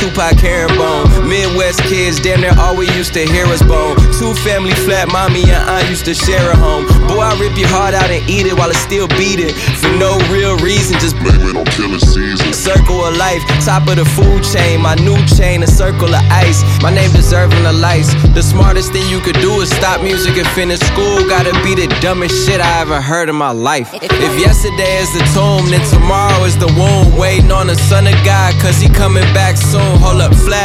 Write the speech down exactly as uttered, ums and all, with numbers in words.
Tupac herringbone. Midwest kids, damn near all we used to hear us bone. Two family flat, mommy and aunt used to share a home. Boy, I rip your heart out and eat it while it's still beating. For no real reason, just blame it on killing season. Circle of life, top of the food chain. My new chain, a circle of ice. My name deserving the lights. The smartest thing you could do is stop music and finish school. Gotta be the dumbest shit I ever heard in my life. If yesterday is the tomb, then tomorrow is the womb. Waiting on the son of God, cause he coming back soon. Hold up, flat.